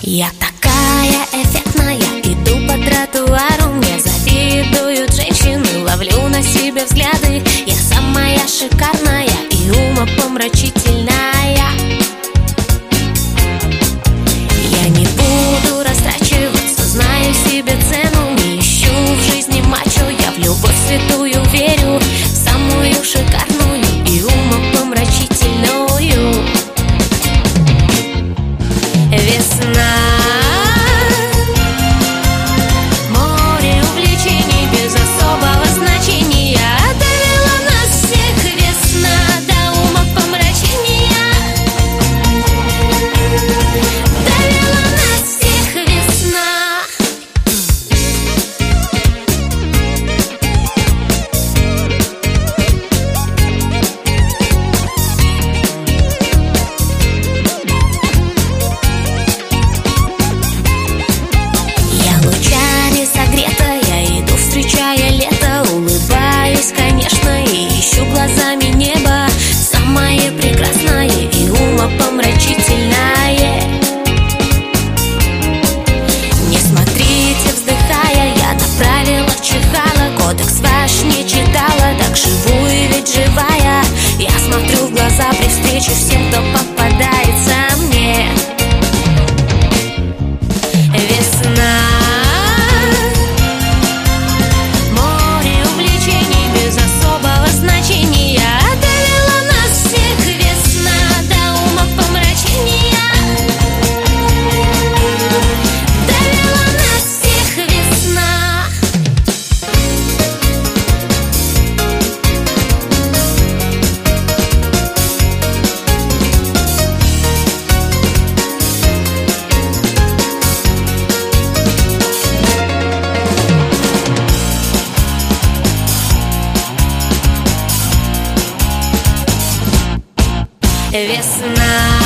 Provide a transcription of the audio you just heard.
Я такая эффектная, иду по тротуару, мне завидуют женщины, ловлю на себе взгляды. Я самая шикарная и умопомрачительная. Я не буду растрачиваться, знаю себе цену, не ищу в жизни мачо, я в любовь святую верю, в самую шикарную и умопомрачительную. Весна, море увлечений без особого значения довела нас всех. Весна до умопомрачения довела нас всех. Весна. Лучами согретая, иду, встречая лето, улыбаюсь, конечно, и ищу глазами небо, самое прекрасное и умопомрачительное. Не смотрите, вздыхая, я направила чихала, кодекс ваш не читала, так живую ведь живая. Я смотрю в глаза при встрече всем, кто попадается мне. Весна, море увлечений без особого значения довела нас всех. Весна до умопомрачения довела нас всех. Весна. Весна.